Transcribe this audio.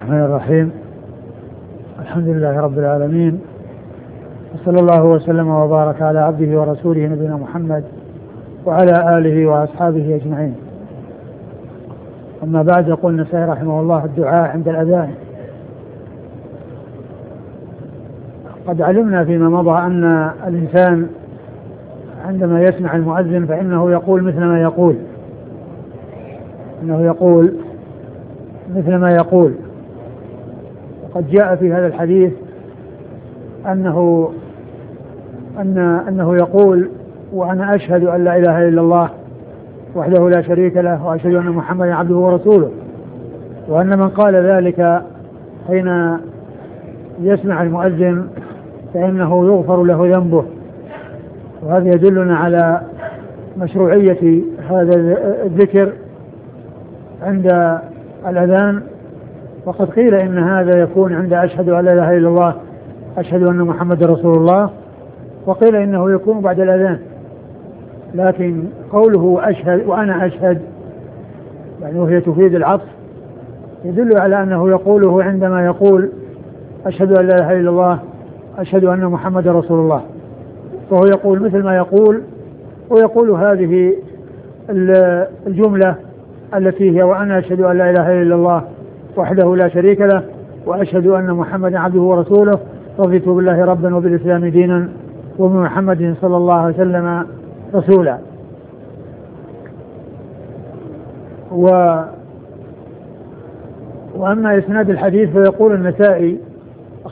الرحمن الرحيم. الحمد لله رب العالمين، وصلى الله وسلم وبارك على عبده ورسوله نبينا محمد وعلى آله وأصحابه أجمعين. أما بعد، يقول النسائي رحمه الله: الدعاء عند الأذان. قد علمنا فيما مضى أن الإنسان عندما يسمع المؤذن فإنه يقول مثل ما يقول، مثل ما يقول. وقد جاء في هذا الحديث أنه يقول: وأنا أشهد أن لا إله إلا الله وحده لا شريك له وأشهد أن محمدا عبده ورسوله. وأن من قال ذلك حين يسمع المؤذن فإنه يغفر له ذنبه. وهذا يدلنا على مشروعية هذا الذكر عند الأذان. وقد قيل إن هذا يكون عند أشهد أن لا إله إلا الله أشهد أن محمد رسول الله، وقيل إنه يكون بعد الأذان. لكن قوله أشهد وأنا أشهد يعني وهي تفيد العطف، يدل على أنه يقوله عندما يقول أشهد أن لا إله إلا الله أشهد أن محمد رسول الله، فهو يقول مثل ما يقول، ويقول هذه الجملة التي هي: وأنا أشهد أن لا إله إلا الله وحده لا شريك له وأشهد أن محمدا عبده ورسوله، رضيت بالله ربا وبالإسلام دينا وبمحمد صلى الله عليه وسلم رسولا. وأما إسناد الحديث فيقول النسائي